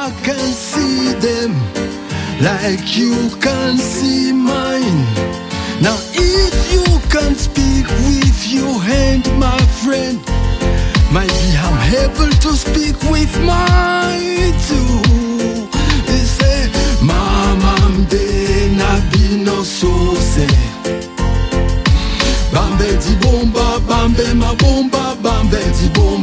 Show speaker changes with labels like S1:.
S1: I can see them like you can see mine. Now if you can speak with your hand, my friend, maybe I'm able to speak with mine too. They say, Mama, na bino so say. Bambe di bomba, bambe ma bomba, bambe di bomba.